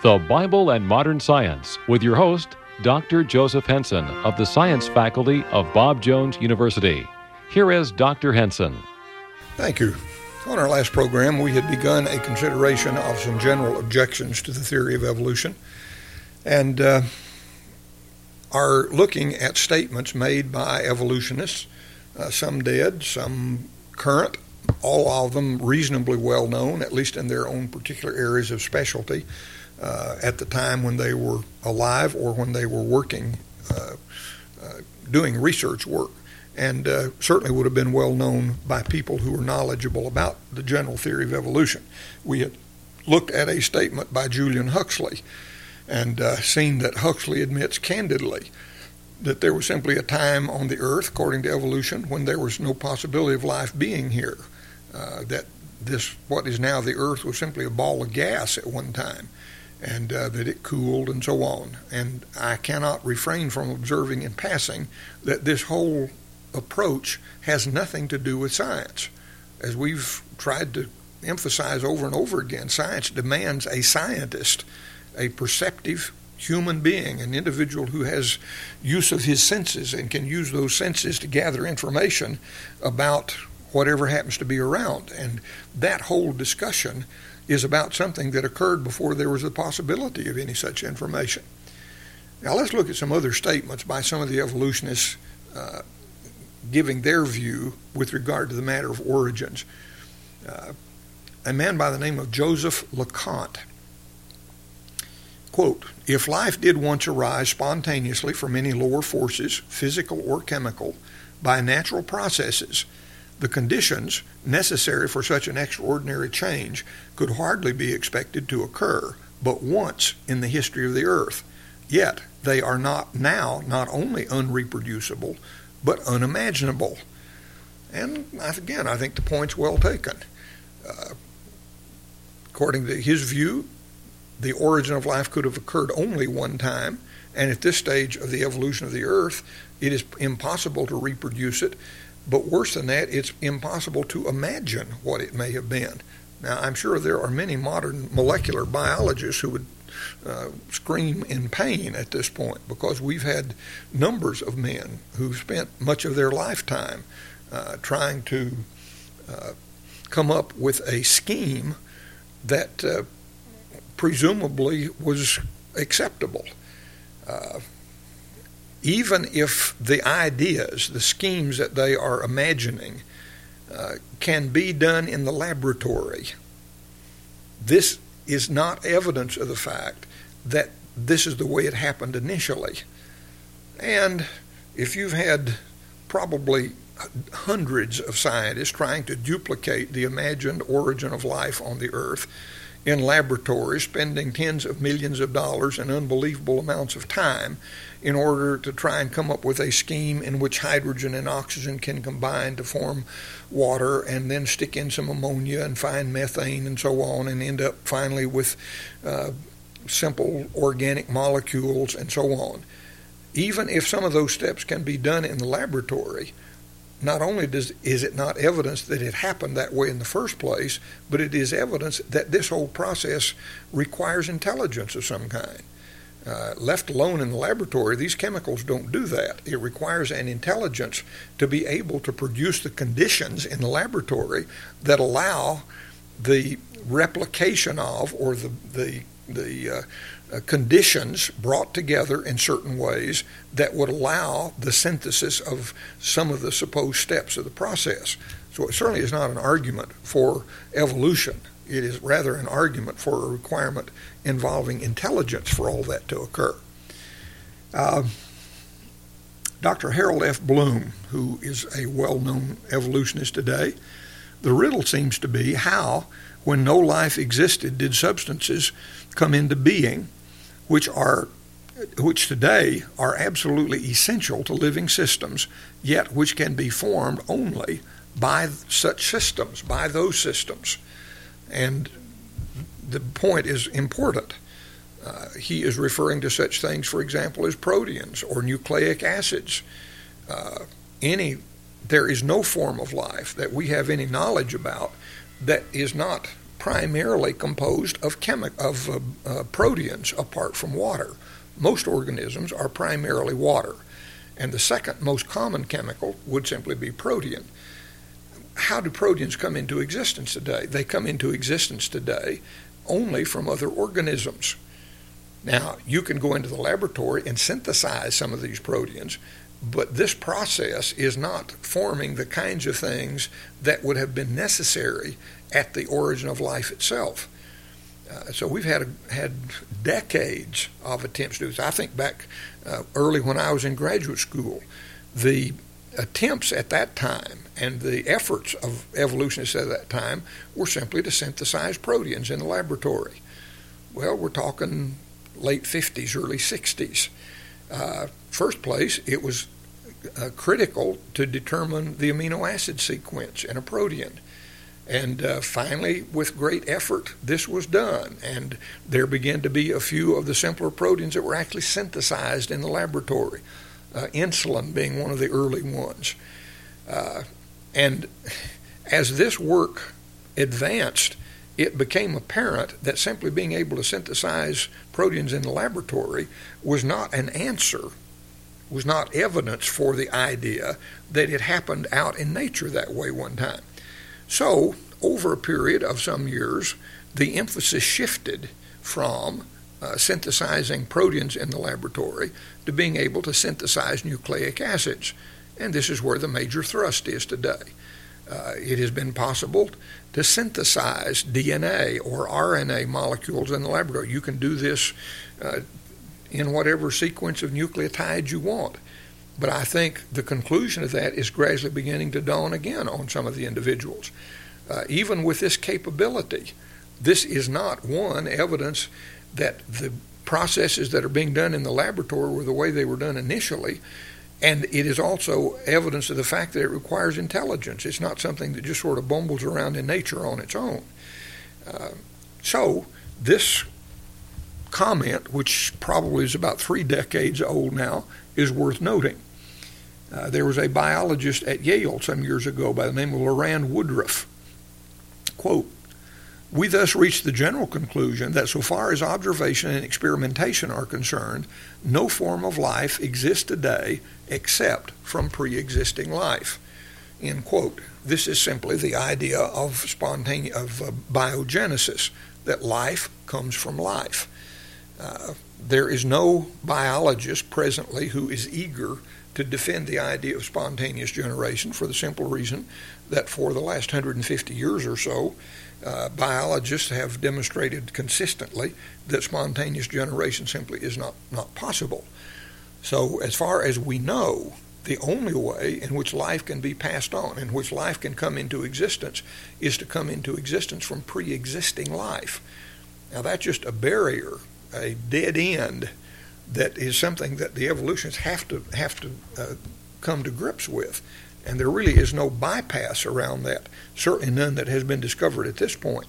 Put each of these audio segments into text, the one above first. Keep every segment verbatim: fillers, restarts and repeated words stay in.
The Bible and Modern Science with your host, Doctor Joseph Henson of the Science Faculty of Bob Jones University. Here is Doctor Henson. Thank you. On our last program, we had begun a consideration of some general objections to the theory of evolution and uh, are looking at statements made by evolutionists, uh, some dead, some current, all of them reasonably well known, at least in their own particular areas of specialty, uh, at the time when they were alive or when they were working, uh, uh, doing research work, and uh, certainly would have been well known by people who were knowledgeable about the general theory of evolution. We had looked at a statement by Julian Huxley and uh, seen that Huxley admits candidly that there was simply a time on the earth, according to evolution, when there was no possibility of life being here. Uh, that this, what is now the earth, was simply a ball of gas at one time, and uh, that it cooled and so on. And I cannot refrain from observing in passing that this whole approach has nothing to do with science. As we've tried to emphasize over and over again, science demands a scientist, a perceptive human being, an individual who has use of his senses and can use those senses to gather information about whatever happens to be around. And that whole discussion is about something that occurred before there was the possibility of any such information. Now let's look at some other statements by some of the evolutionists uh, giving their view with regard to the matter of origins. Uh, a man by the name of Joseph LeConte, quote, "If life did once arise spontaneously from any lower forces, physical or chemical, by natural processes, the conditions necessary for such an extraordinary change could hardly be expected to occur but once in the history of the earth. Yet they are not now not only unreproducible, but unimaginable." And again, I think the point's well taken. Uh, according to his view, the origin of life could have occurred only one time, and at this stage of the evolution of the earth, it is impossible to reproduce it. But worse than that, it's impossible to imagine what it may have been. Now, I'm sure there are many modern molecular biologists who would uh, scream in pain at this point, because we've had numbers of men who've spent much of their lifetime uh, trying to uh, come up with a scheme that uh, presumably was acceptable. Uh, Even if the ideas, the schemes that they are imagining uh, can be done in the laboratory, this is not evidence of the fact that this is the way it happened initially. And if you've had probably hundreds of scientists trying to duplicate the imagined origin of life on the earth in laboratories, spending tens of millions of dollars and unbelievable amounts of time in order to try and come up with a scheme in which hydrogen and oxygen can combine to form water, and then stick in some ammonia and find methane and so on, and end up finally with uh, simple organic molecules and so on. Even if some of those steps can be done in the laboratory, not only does, is it not evidence that it happened that way in the first place, but it is evidence that this whole process requires intelligence of some kind. Uh, left alone in the laboratory, these chemicals don't do that. It requires an intelligence to be able to produce the conditions in the laboratory that allow the replication of, or the the the uh, uh, conditions brought together in certain ways that would allow the synthesis of some of the supposed steps of the process. So it certainly is not an argument for evolution. It is rather an argument for a requirement involving intelligence for all that to occur. Uh, Doctor Harold F. Bloom, who is a well-known evolutionist today, the riddle seems to be how, when no life existed, did substances come into being, which are, which today are absolutely essential to living systems, yet which can be formed only by such systems, by those systems. And the point is important. Uh, he is referring to such things, for example, as proteins or nucleic acids. Uh, any, there is no form of life that we have any knowledge about that is not primarily composed of, chemi- of uh, uh, proteins apart from water. Most organisms are primarily water. And the second most common chemical would simply be protein. How do proteins come into existence today? They come into existence today only from other organisms. Now, you can go into the laboratory and synthesize some of these proteins, but this process is not forming the kinds of things that would have been necessary at the origin of life itself. Uh, so we've had a, had decades of attempts to do this. I think back uh, early when I was in graduate school, the attempts at that time and the efforts of evolutionists at that time were simply to synthesize proteins in the laboratory. Well, we're talking late fifties, early sixties. Uh, first place, it was uh, critical to determine the amino acid sequence in a protein. And uh, finally, with great effort, this was done. And there began to be a few of the simpler proteins that were actually synthesized in the laboratory, uh, insulin being one of the early ones. Uh, and as this work advanced, it became apparent that simply being able to synthesize proteins in the laboratory was not an answer, was not evidence for the idea that it happened out in nature that way one time. So, over a period of some years, the emphasis shifted from uh, synthesizing proteins in the laboratory to being able to synthesize nucleic acids. And this is where the major thrust is today. Uh, it has been possible to synthesize D N A or R N A molecules in the laboratory. You can do this uh, in whatever sequence of nucleotides you want. But I think the conclusion of that is gradually beginning to dawn again on some of the individuals. Uh, even with this capability, this is not, one, evidence that the processes that are being done in the laboratory were the way they were done initially, and it is also evidence of the fact that it requires intelligence. It's not something that just sort of bumbles around in nature on its own. Uh, so this comment, which probably is about three decades old now, is worth noting. Uh, there was a biologist at Yale some years ago by the name of Loran Woodruff. Quote, "We thus reach the general conclusion that so far as observation and experimentation are concerned, no form of life exists today except from pre-existing life." End quote. This is simply the idea of spontaneous of uh, biogenesis, that life comes from life. Uh, there is no biologist presently who is eager to defend the idea of spontaneous generation, for the simple reason that for the last one hundred fifty years or so, uh, biologists have demonstrated consistently that spontaneous generation simply is not, not possible. So as far as we know, the only way in which life can be passed on, in which life can come into existence, is to come into existence from pre-existing life. Now that's just a barrier, a dead end, that is something that the evolutionists have to have to uh, come to grips with. And there really is no bypass around that, certainly none that has been discovered at this point.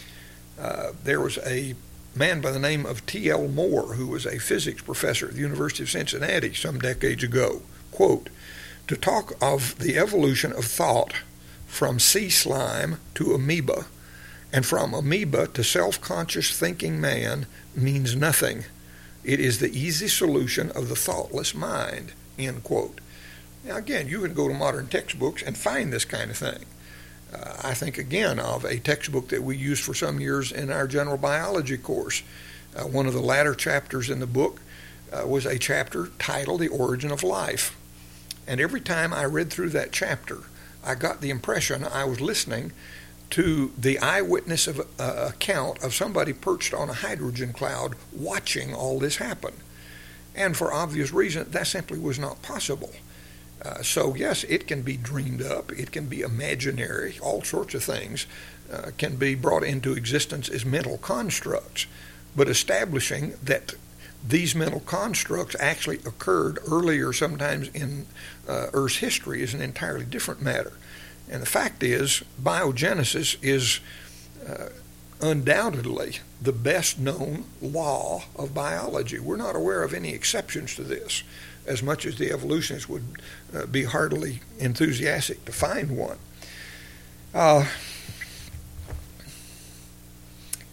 Uh, there was a man by the name of T L Moore, who was a physics professor at the University of Cincinnati some decades ago. Quote, "To talk of the evolution of thought from sea slime to amoeba, and from amoeba to self-conscious thinking man means nothing. It is the easy solution of the thoughtless mind," end quote. Now again, you can go to modern textbooks and find this kind of thing. Uh, I think again of a textbook that we used for some years in our general biology course. Uh, one of the latter chapters in the book uh, was a chapter titled "The Origin of Life." And every time I read through that chapter, I got the impression I was listening to the eyewitness of, uh, account of somebody perched on a hydrogen cloud watching all this happen. And for obvious reason, that simply was not possible. Uh, so yes, it can be dreamed up, it can be imaginary, all sorts of things uh, can be brought into existence as mental constructs. But establishing that these mental constructs actually occurred earlier sometimes in uh, Earth's history is an entirely different matter. And the fact is, biogenesis is uh, undoubtedly the best known law of biology. We're not aware of any exceptions to this, as much as the evolutionists would uh, be heartily enthusiastic to find one. Uh,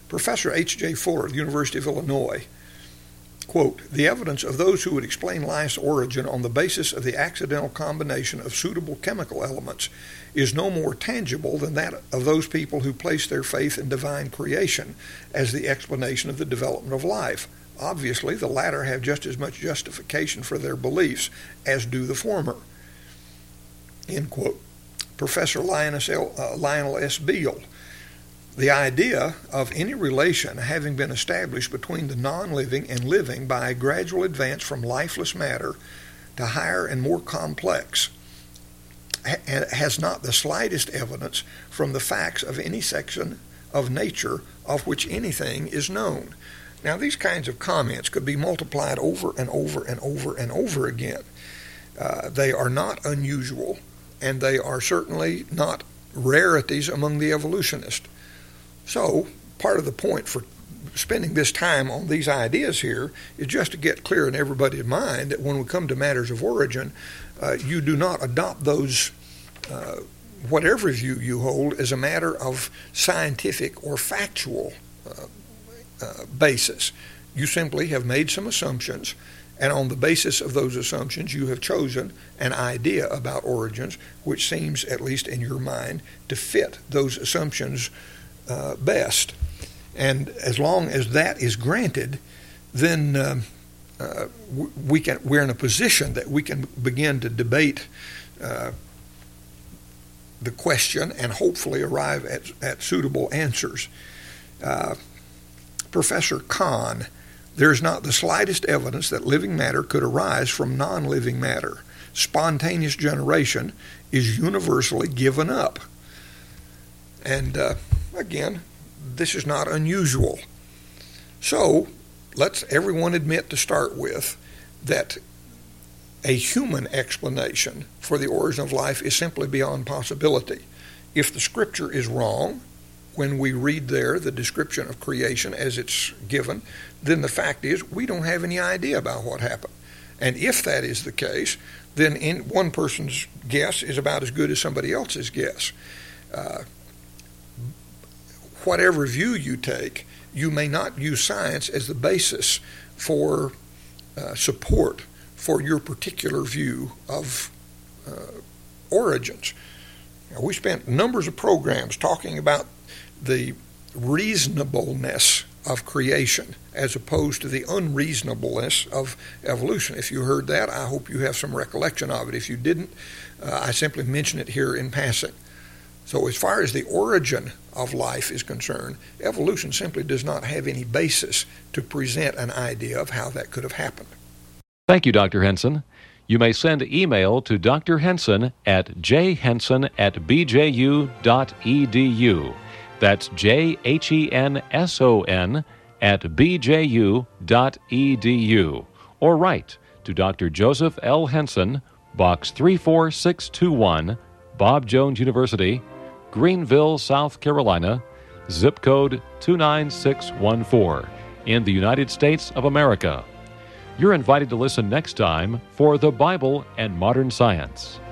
Professor H J Fuller of the University of Illinois, quote, "The evidence of those who would explain life's origin on the basis of the accidental combination of suitable chemical elements is no more tangible than that of those people who place their faith in divine creation as the explanation of the development of life. Obviously, the latter have just as much justification for their beliefs as do the former." End quote. Professor Lionel, L, uh, Lionel S. Beale, "The idea of any relation having been established between the non-living and living by a gradual advance from lifeless matter to higher and more complex ha- has not the slightest evidence from the facts of any section of nature of which anything is known." Now, these kinds of comments could be multiplied over and over and over and over again. Uh, they are not unusual, and they are certainly not rarities among the evolutionists. So, part of the point for spending this time on these ideas here is just to get clear in everybody's mind that when we come to matters of origin, uh, you do not adopt those, uh, whatever view you hold, as a matter of scientific or factual uh, uh, basis. You simply have made some assumptions, and on the basis of those assumptions, you have chosen an idea about origins which seems, at least in your mind, to fit those assumptions Uh, best. And as long as that is granted, then uh, uh, we can, we're in a position that we can begin to debate uh, the question and hopefully arrive at, at suitable answers. Uh, Professor Kahn, "There is not the slightest evidence that living matter could arise from non-living matter. Spontaneous generation is universally given up." And uh, again, this is not unusual. So let's everyone admit to start with that a human explanation for the origin of life is simply beyond possibility. If the scripture is wrong, when we read there the description of creation as it's given, then the fact is we don't have any idea about what happened. And if that is the case, then in, one person's guess is about as good as somebody else's guess. Uh, Whatever view you take, you may not use science as the basis for uh, support for your particular view of uh, origins. Now, we spent numbers of programs talking about the reasonableness of creation as opposed to the unreasonableness of evolution. If you heard that, I hope you have some recollection of it. If you didn't, uh, I simply mention it here in passing. So as far as the origin of life is concerned, evolution simply does not have any basis to present an idea of how that could have happened. Thank you, Doctor Henson. You may send email to Doctor Henson at j henson at b j u dot e d u. That's J H E N S O N at b j u dot e d u. Or write to Doctor Joseph L. Henson, Box three four six two one, Bob Jones University, Greenville, South Carolina, zip code two nine six one four, in the United States of America. You're invited to listen next time for The Bible and Modern Science.